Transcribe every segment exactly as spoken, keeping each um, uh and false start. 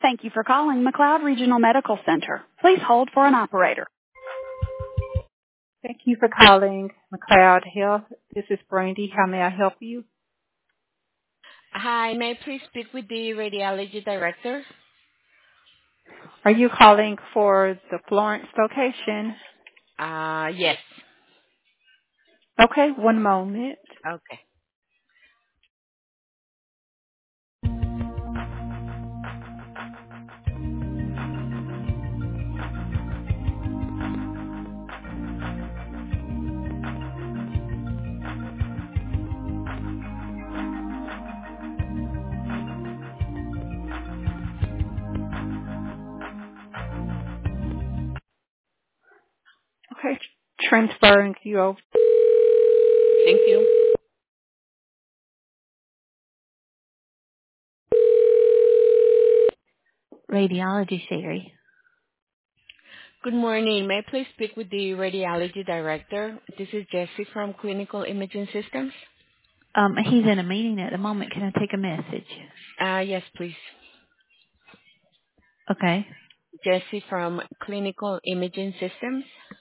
Thank you for calling McLeod Regional Medical Center. Please hold for an operator. Thank you for calling McLeod Health. This is Brandy. How may I help you? Hi, may I please speak with the radiology director? Are you calling for the Florence location? Uh, yes. Okay, one moment. Okay. Okay, transferring you over. Thank you. Radiology, Sherry. Good morning. May I please speak with the radiology director? This is Jessie from Clinical Imaging Systems. Um, he's in a meeting at the moment. Can I take a message? Uh, yes, please. Okay. Jessie from Clinical Imaging Systems.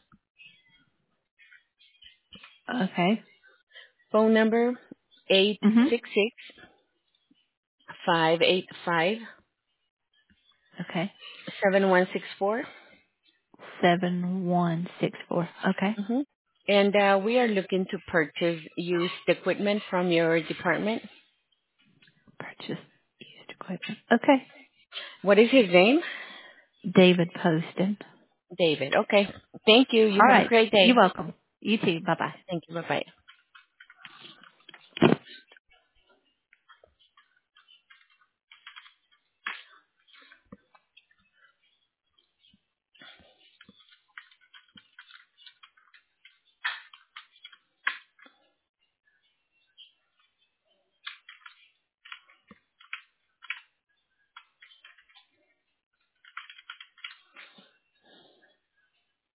Okay. Phone number eight Mhm. six six five eight five Okay. seven one six four. Seven one six four. Okay. Mm-hmm. And uh, we are looking to purchase used equipment from your department. Purchase used equipment. Okay. What is his name? David Poston. David. Okay. Thank you. You All have a right. great You're day. welcome. You too. Bye bye. Thank you. Bye-bye.